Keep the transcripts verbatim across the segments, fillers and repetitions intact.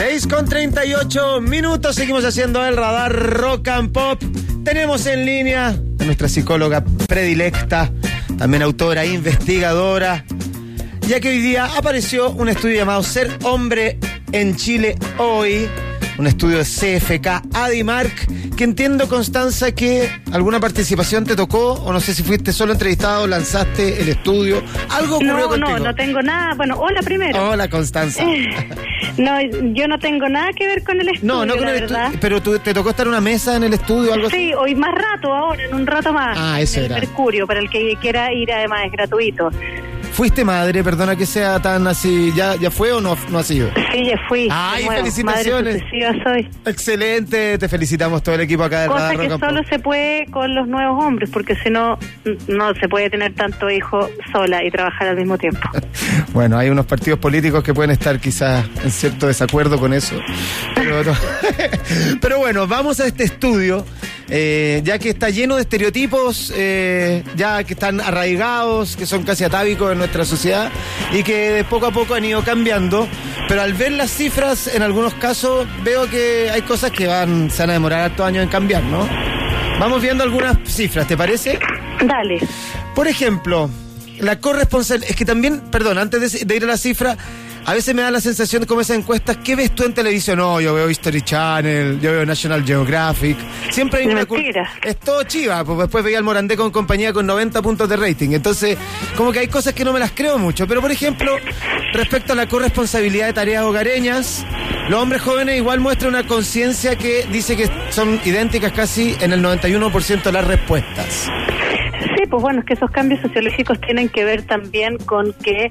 seis con treinta y ocho minutos, seguimos haciendo el radar Rock and Pop. Tenemos en línea a nuestra psicóloga predilecta, también autora, investigadora, ya que hoy día apareció un estudio llamado Ser Hombre en Chile Hoy, un estudio de C F K Adimark, que entiendo, Constanza, que alguna participación te tocó, o no sé si fuiste solo entrevistado, lanzaste el estudio, algo ocurrió no, contigo. No, no tengo nada, bueno, hola primero. Hola, Constanza. No, yo no tengo nada que ver con el estudio, No, no con la el verdad. estudio, pero tú, ¿te tocó estar en una mesa en el estudio o algo así? Sí, hoy más rato, ahora, en un rato más. Ah, eso en era. el Mercurio, para el que quiera ir, además es gratuito. ¿Fuiste madre? Perdona que sea tan así. ¿Ya, ya fue o no, no ha sido? Sí, ya fui. ¡Ay, Bueno, felicitaciones! Madre sucesiva soy. Excelente, te felicitamos todo el equipo acá de Cosa Radar que Rock and solo Pop. se puede con los nuevos hombres, porque si no, no se puede tener tanto hijo sola y trabajar al mismo tiempo. Bueno, hay unos partidos políticos que pueden estar quizás en cierto desacuerdo con eso. Pero, no. Pero bueno, vamos a este estudio, eh, ya que está lleno de estereotipos, eh, ya que están arraigados, que son casi atávicos en nuestra sociedad y que de poco a poco han ido cambiando. Pero al ver las cifras, en algunos casos, veo que hay cosas que van, se van a demorar hartos años en cambiar, ¿no? Vamos viendo algunas cifras, ¿te parece? Dale. Por ejemplo, la corresponsabilidad, es que también, perdón, antes de, de ir a la cifra, a veces me da la sensación como esas encuestas, ¿qué ves tú en televisión? No, yo veo History Channel, yo veo National Geographic. Siempre hay una Mentira. cul- Es todo chiva, pues después veía al Morandé con compañía con noventa puntos de rating. Entonces, como que hay cosas que no me las creo mucho. Pero, por ejemplo, respecto a la corresponsabilidad de tareas hogareñas, los hombres jóvenes igual muestran una conciencia que dice que son idénticas casi en el noventa y uno por ciento de las respuestas. Sí, pues bueno, es que esos cambios sociológicos tienen que ver también con que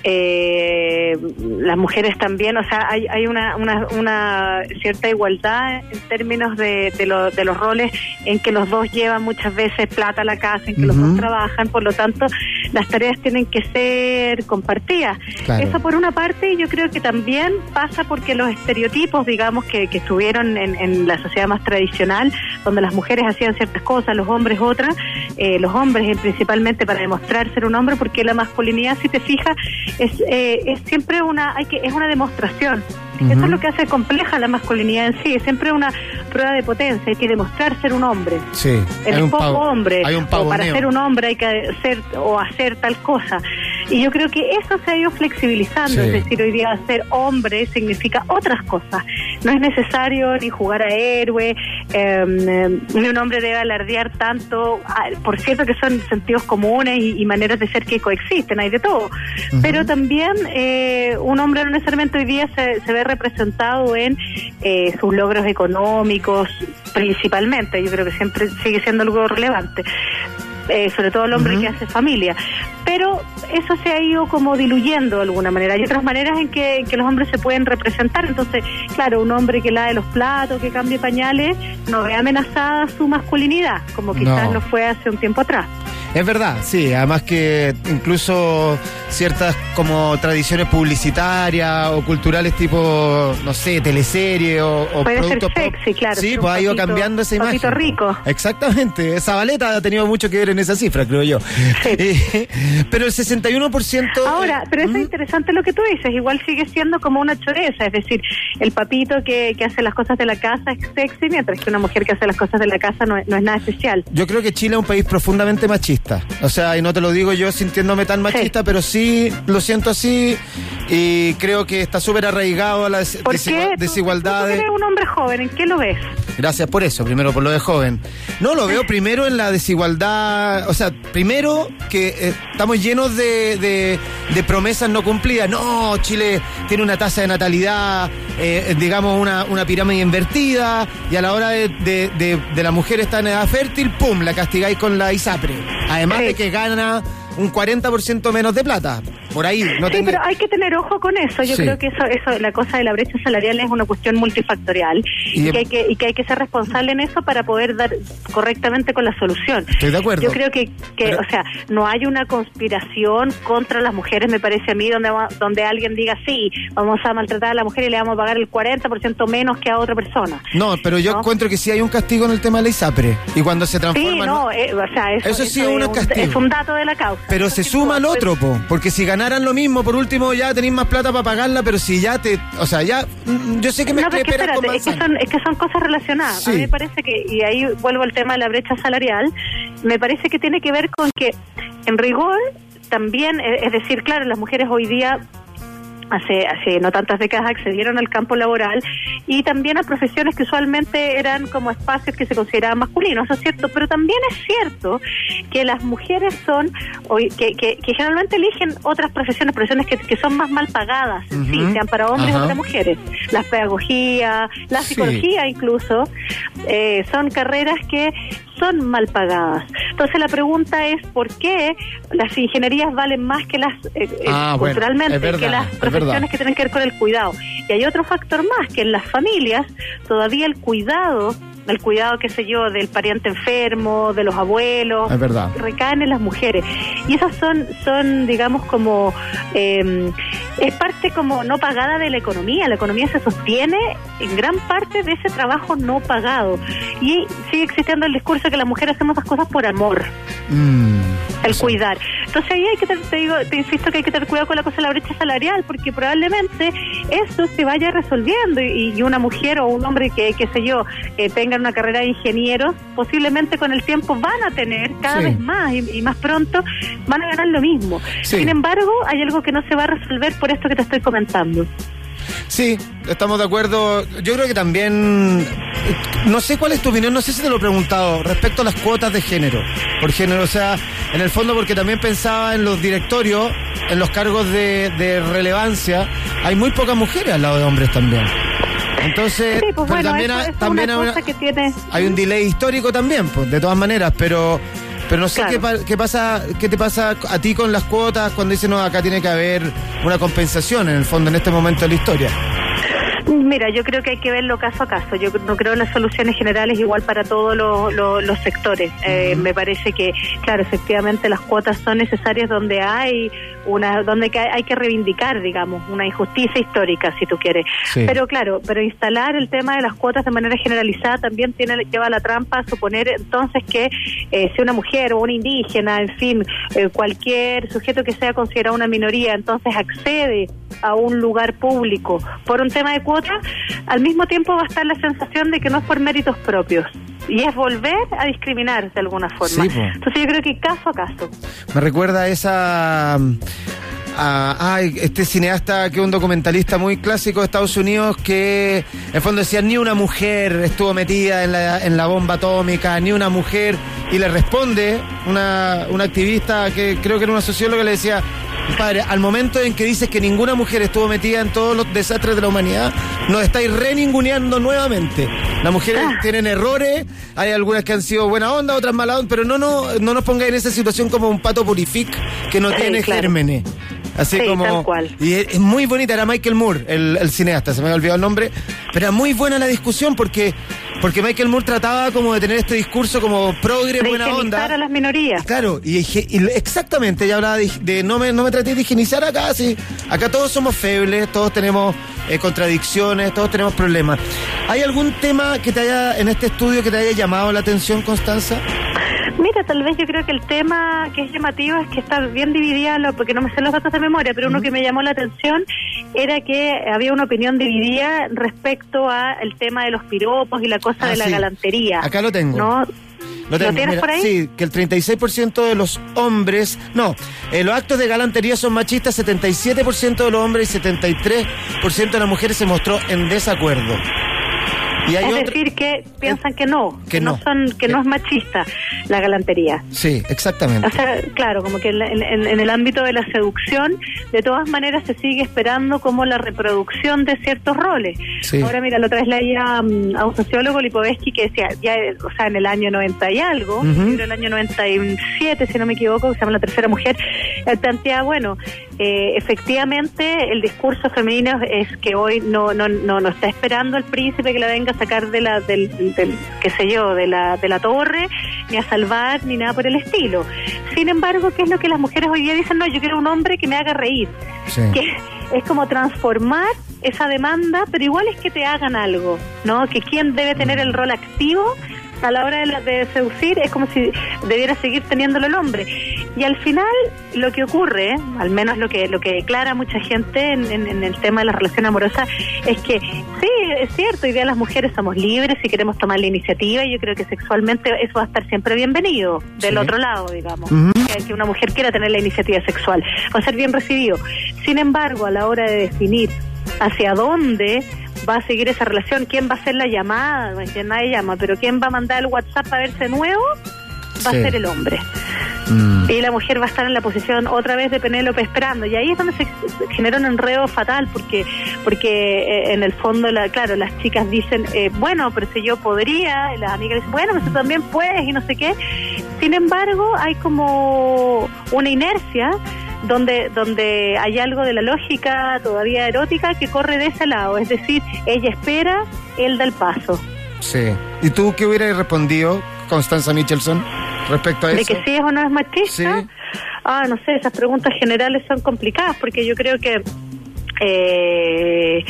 eh, las mujeres también, o sea, hay, hay una, una, una cierta igualdad en términos de, de, lo, de los roles en que los dos llevan muchas veces plata a la casa, en que uh-huh. los dos trabajan, por lo tanto, las tareas tienen que ser compartidas. Claro. Eso por una parte, y yo creo que también pasa porque los estereotipos, digamos, que, que estuvieron en, en la sociedad más tradicional, donde las mujeres hacían ciertas cosas, los hombres otras, eh, los hombres principalmente para demostrar ser un hombre, porque la masculinidad, si te fijas, es eh, es siempre una hay que es una demostración. Uh-huh. Eso es lo que hace compleja la masculinidad en sí, es siempre una prueba de potencia, hay que demostrar ser un hombre. Sí, el poco pavo, hombre, hay un o para ser un hombre hay que ser o hacer tal cosa. Y yo creo que eso se ha ido flexibilizando, sí. Es decir, hoy día ser hombre significa otras cosas. No es necesario ni jugar a héroe, eh, ni un hombre debe alardear tanto. Por cierto que son sentidos comunes y, y maneras de ser que coexisten, hay de todo. Uh-huh. Pero también eh, un hombre no necesariamente hoy día se, se ve representado en eh, sus logros económicos, principalmente. Yo creo que siempre sigue siendo algo relevante. Eh, sobre todo el hombre uh-huh. que hace familia, pero eso se ha ido como diluyendo de alguna manera. Hay otras maneras en que, en que los hombres se pueden representar. Entonces, claro, un hombre que lave los platos, que cambie pañales, no ve amenazada su masculinidad, como quizás no. lo fue hace un tiempo atrás. Es verdad, sí, además que incluso ciertas como tradiciones publicitarias o culturales tipo, no sé, teleserie o, o puede productos ser sexy, pop. claro. Sí, pues ha ido cambiando esa imagen. Un rico. Exactamente, Zabaleta ha tenido mucho que ver en esa cifra, creo yo. Sí. Eh, pero el sesenta y uno por ciento... Ahora, pero eso es interesante lo que tú dices, igual sigue siendo como una choreza, es decir, el papito que, que hace las cosas de la casa es sexy, mientras que una mujer que hace las cosas de la casa no es, no es nada especial. Yo creo que Chile es un país profundamente machista. O sea, y no te lo digo yo sintiéndome tan machista, sí. pero sí lo siento así y creo que está súper arraigado a la des- ¿Por desigual- qué? desigualdad. Tú, tú eres un hombre joven, ¿en qué lo ves? Gracias por eso, primero por lo de joven. No, lo veo primero en la desigualdad, o sea, primero que eh, estamos llenos de, de, de promesas no cumplidas. No, Chile tiene una tasa de natalidad, eh, digamos, una, una pirámide invertida, y a la hora de, de, de, de la mujer está en edad fértil, ¡pum!, la castigáis con la ISAPRE. Además sí. de que gana un cuarenta por ciento menos de plata. Por ahí. No sí, tenga... pero hay que tener ojo con eso. Yo sí. creo que eso, eso, la cosa de la brecha salarial es una cuestión multifactorial y, y, que hay que, y que hay que ser responsable en eso para poder dar correctamente con la solución. Estoy de acuerdo. Yo creo que, que pero... o sea, no hay una conspiración contra las mujeres, me parece a mí, donde, donde alguien diga, sí, vamos a maltratar a la mujer y le vamos a pagar el cuarenta por ciento menos que a otra persona. No, pero yo ¿no? encuentro que sí hay un castigo en el tema de la ISAPRE. Y cuando se transforma... Sí, no, ¿no? eh, o sea, eso, eso sí eso es un es, castigo. Un, es un dato de la causa. Pero eso se sí suma al puede, otro, po, porque si ganáis ganaran lo mismo, por último ya tenéis más plata para pagarla, pero si ya te, o sea, ya, yo sé que me no, estoy espérate, con es que son es que son cosas relacionadas. Sí. A mí me parece que, y ahí vuelvo al tema de la brecha salarial, me parece que tiene que ver con que, en rigor, también, es decir, claro, las mujeres hoy día hace hace no tantas décadas accedieron al campo laboral y también a profesiones que usualmente eran como espacios que se consideraban masculinos, eso es cierto, pero también es cierto que las mujeres son, que, que, que generalmente eligen otras profesiones, profesiones que, que son más mal pagadas, uh-huh. sí, sean para hombres Ajá. o para mujeres, la pedagogía, la psicología sí. incluso, eh, son carreras que son mal pagadas. Entonces la pregunta es ¿por qué las ingenierías valen más que las eh, ah, culturalmente bueno, verdad, que las profesiones que tienen que ver con el cuidado? Y hay otro factor más, que en las familias todavía el cuidado, el cuidado, qué sé yo, del pariente enfermo, de los abuelos, es verdad, recaen en las mujeres. Y esas son, son digamos, como eh, es parte como no pagada de la economía. La economía se sostiene en gran parte de ese trabajo no pagado. Y sigue existiendo el discurso que las mujeres hacemos esas cosas por amor. Mm, el sí. cuidar. Entonces ahí hay que tener, te digo, te insisto que hay que tener cuidado con la cosa de la brecha salarial, porque probablemente eso se vaya resolviendo y, y una mujer o un hombre que, qué sé yo, eh, tengan una carrera de ingenieros, posiblemente con el tiempo van a tener cada sí. vez más y, y más pronto van a ganar lo mismo. Sí. Sin embargo, hay algo que no se va a resolver por esto que te estoy comentando. Sí, estamos de acuerdo. Yo creo que también, no sé cuál es tu opinión, no sé si te lo he preguntado, respecto a las cuotas de género, por género, o sea, en el fondo porque también pensaba en los directorios, en los cargos de, de relevancia, hay muy pocas mujeres al lado de hombres también. Entonces, sí, pues bueno, también, eso, ha, eso también una hay, cosa que tiene... hay un delay histórico también, pues, de todas maneras, pero... Pero no sé claro. qué, qué pasa, qué te pasa a ti con las cuotas cuando dicen, no, acá tiene que haber una compensación en el fondo, en este momento de la historia. Mira, yo creo que hay que verlo caso a caso. Yo no creo en las soluciones generales igual para todos los, los, los sectores. Eh, uh-huh. Me parece que, claro, efectivamente las cuotas son necesarias donde hay una, donde hay que reivindicar, digamos, una injusticia histórica, si tú quieres. Sí. Pero claro, pero instalar el tema de las cuotas de manera generalizada también tiene lleva la trampa a suponer entonces que eh, si una mujer o una indígena, en fin, eh, cualquier sujeto que sea considerado una minoría, entonces accede a un lugar público por un tema de cuota, al mismo tiempo va a estar la sensación de que no es por méritos propios y es volver a discriminar de alguna forma. Sí, pues. Entonces yo creo que caso a caso. Me recuerda a esa... a, a este cineasta que es un documentalista muy clásico de Estados Unidos que en el fondo decía ni una mujer estuvo metida en la, en la bomba atómica, ni una mujer, y le responde una, una activista que creo que era una socióloga, le decía: padre, al momento en que dices que ninguna mujer estuvo metida en todos los desastres de la humanidad, nos estáis reninguneando nuevamente. Las mujeres ah. tienen errores, hay algunas que han sido buena onda, otras mala onda, pero no, no, no nos pongáis en esa situación como un pato purific que no sí, tiene claro. gérmenes. Así sí, como tal cual. Y es, es muy bonita, era Michael Moore, el, el cineasta, se me había olvidado el nombre, pero era muy buena la discusión porque porque Michael Moore trataba como de tener este discurso como progre, de buena onda. a las minorías. Claro, y, y exactamente, ella hablaba de, de no me no me traté de higienizar acá, sí. Acá todos somos febles, todos tenemos eh, contradicciones, todos tenemos problemas. ¿Hay algún tema que te haya, en este estudio, que te haya llamado la atención, Constanza? Mira, tal vez yo creo que el tema que es llamativo es que está bien dividida, porque no me sé los datos de memoria, pero uh-huh. uno que me llamó la atención era que había una opinión dividida respecto a el tema de los piropos y la cosa ah, de la sí. galantería. Acá lo tengo. ¿No? ¿Lo, tengo, ¿Lo tienes mira, por ahí? Sí, que el treinta y seis por ciento de los hombres... No, eh, los actos de galantería son machistas, setenta y siete por ciento de los hombres y setenta y tres por ciento de las mujeres se mostró en desacuerdo. Y hay es otro, decir, que piensan que no, que, que no, no son, que, que no es machista la galantería. Sí, exactamente. O sea, claro, como que en, en, en el ámbito de la seducción, de todas maneras se sigue esperando como la reproducción de ciertos roles. Sí. Ahora, mira, la otra vez leía um, a un sociólogo, Lipovetsky, que decía, ya, o sea, en el año noventa y algo, uh-huh. en el año noventa y siete, si no me equivoco, que se llama La Tercera Mujer, él plantea, bueno, eh, efectivamente el discurso femenino es que hoy no, no, no, no está esperando al príncipe que la venga a sacar de la, del, del, qué sé yo, de la, de la torre, ni a salvar, ni nada por el estilo. Sin embargo, ¿qué es lo que las mujeres hoy día dicen? No, yo quiero un hombre que me haga reír. Sí. Que es como transformar esa demanda, pero igual es que te hagan algo, ¿no? Que quién debe tener el rol activo a la hora de, la, de seducir es como si debiera seguir teniéndolo el hombre. Y al final lo que ocurre, al menos lo que lo que declara mucha gente en, en, en el tema de la relación amorosa, es que sí, es cierto, hoy día las mujeres somos libres y queremos tomar la iniciativa, y yo creo que sexualmente eso va a estar siempre bienvenido, del sí. otro lado, digamos. Uh-huh. que, que una mujer quiera tener la iniciativa sexual, va a ser bien recibido. Sin embargo, a la hora de definir hacia dónde va a seguir esa relación, quién va a hacer la llamada, que nadie llama, pero quién va a mandar el WhatsApp para verse nuevo, va sí. a ser el hombre. Mm. Y la mujer va a estar en la posición otra vez de Penélope esperando, y ahí es donde se genera un enredo fatal, porque porque eh, en el fondo, la, claro, las chicas dicen, eh, bueno, pero si yo podría, y las amigas dicen, bueno, pero tú también puedes, y no sé qué. Sin embargo, hay como una inercia donde donde hay algo de la lógica todavía erótica que corre de ese lado, es decir, ella espera, él da el paso. Sí. ¿Y tú qué hubieras respondido, Constanza Michelson, respecto a eso? ¿De que sí es o no es machista? Sí. Ah, no sé, esas preguntas generales son complicadas, porque yo creo que eh,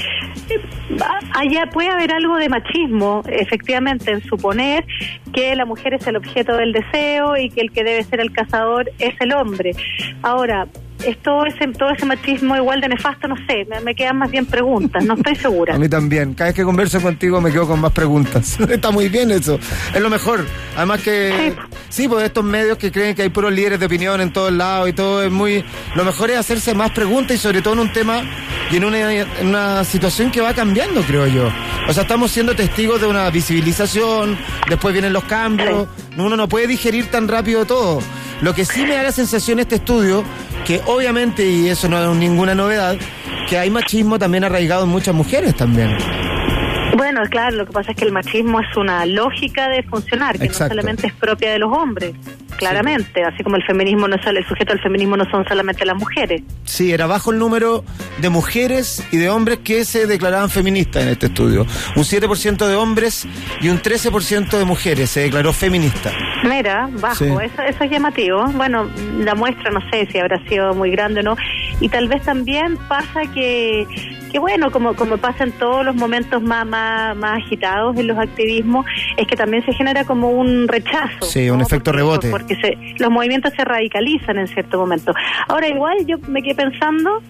allá puede haber algo de machismo, efectivamente, en suponer que la mujer es el objeto del deseo y que el que debe ser el cazador es el hombre. Ahora, ¿es todo ese, todo ese machismo igual de nefasto? No sé, me, me quedan más bien preguntas, no estoy segura. A mí también, cada vez que converso contigo me quedo con más preguntas. Está muy bien eso, es lo mejor. Además que, sí, sí, pues estos medios que creen que hay puros líderes de opinión en todos lados y todo, es muy... Lo mejor es hacerse más preguntas, y sobre todo en un tema y en una, en una situación que va cambiando, creo yo. O sea, estamos siendo testigos de una visibilización, después vienen los cambios, uno no puede digerir tan rápido todo. Lo que sí me da la sensación este estudio, que obviamente, y eso no es ninguna novedad, que hay machismo también arraigado en muchas mujeres también. Bueno, claro, lo que pasa es que el machismo es una lógica de funcionar, que Exacto. no solamente es propia de los hombres, claramente, sí. así como el feminismo no es el sujeto del feminismo no son solamente las mujeres. Sí, era bajo el número de mujeres y de hombres que se declaraban feministas en este estudio. Un siete por ciento de hombres y un trece por ciento de mujeres se declaró feminista. Mira, bajo, sí. eso, eso es llamativo. Bueno, la muestra no sé si habrá sido muy grande o no, y tal vez también pasa que que bueno, como como pasa en todos los momentos más más, más agitados en los activismos, es que también se genera como un rechazo. Sí, ¿no? Un efecto porque, rebote. Porque se, los movimientos se radicalizan en cierto momento. Ahora, igual yo me quedé pensando,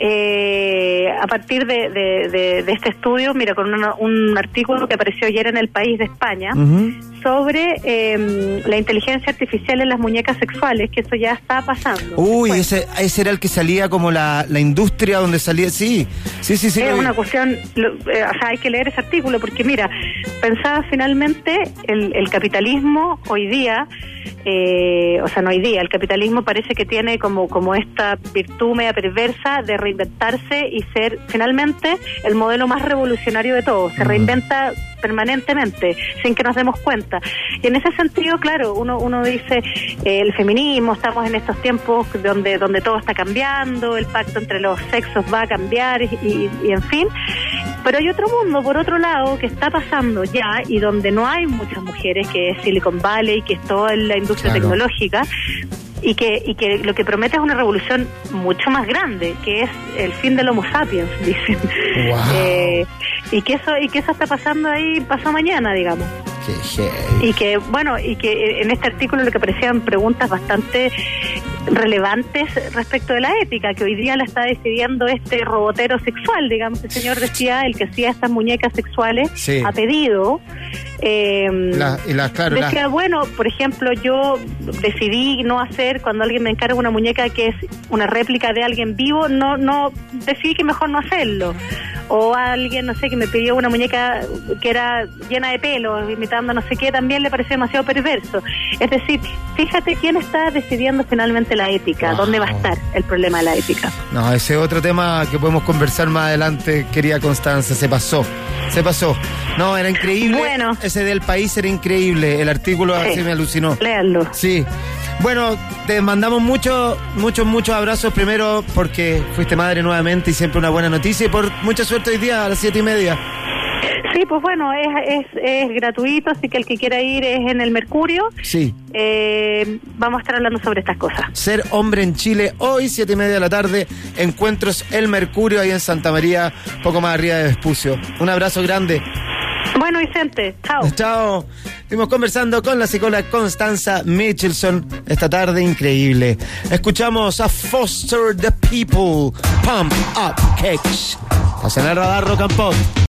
eh, a partir de, de, de, de este estudio, mira, con una, un artículo que apareció ayer en El País de España, uh-huh. sobre eh, la inteligencia artificial en las muñecas sexuales, que eso ya está pasando. Uy, ese, ese era el que salía como la, la industria donde salía, sí, sí, sí, sí. Es una cuestión, lo, eh, o sea, hay que leer ese artículo, porque mira, pensaba finalmente, el, el capitalismo hoy día, eh, o sea, no hoy día, el capitalismo parece que tiene como, como esta virtud media perversa de reinventarse y ser finalmente el modelo más revolucionario de todos. Se reinventa permanentemente, sin que nos demos cuenta. Y en ese sentido, claro, uno uno dice, eh, el feminismo, estamos en estos tiempos donde donde todo está cambiando, el pacto entre los sexos va a cambiar, y, y, y en fin. Pero hay otro mundo, por otro lado, que está pasando ya, y donde no hay muchas mujeres, que es Silicon Valley, que es toda la industria claro. tecnológica, y que y que lo que promete es una revolución mucho más grande, que es el fin del Homo sapiens, dicen. Wow. Eh, y que eso y que eso está pasando ahí pasado mañana, digamos. Qué heavy. Y que, bueno, y que en este artículo lo que aparecían preguntas bastante relevantes respecto de la ética, que hoy día la está decidiendo este robotero sexual, digamos. El señor decía, el que hacía estas muñecas sexuales, sí. a pedido. Eh, la, y la, claro, decía, la... bueno, por ejemplo, yo decidí no hacer, cuando alguien me encarga una muñeca que es una réplica de alguien vivo, no no decidí que mejor no hacerlo. O alguien, no sé, que me pidió una muñeca que era llena de pelo, imitando no sé qué, también le pareció demasiado perverso. Es decir, fíjate quién está decidiendo finalmente la ética, wow. ¿Dónde va a estar el problema de la ética? No, ese otro tema que podemos conversar más adelante, querida Constanza, se pasó, se pasó. No, era increíble. Bueno. Ese del País era increíble, el artículo sí. así me alucinó. Léanlo. Sí. Bueno, te mandamos muchos, muchos, muchos abrazos, primero porque fuiste madre nuevamente y siempre una buena noticia, y por mucha suerte hoy día a las siete y media. Sí, pues bueno, es, es, es gratuito, así que el que quiera ir es en el Mercurio. Sí. Eh, vamos a estar hablando sobre estas cosas. Ser hombre en Chile, hoy, siete y media de la tarde, encuentros El Mercurio, ahí en Santa María, poco más arriba de Vespucio. Un abrazo grande. Bueno, Vicente, chao. Chao. Estuvimos conversando con la psicóloga Constanza Michelson esta tarde, increíble. Escuchamos a Foster the People, Pump Up Kicks. Hacen el radar Rock and Pop.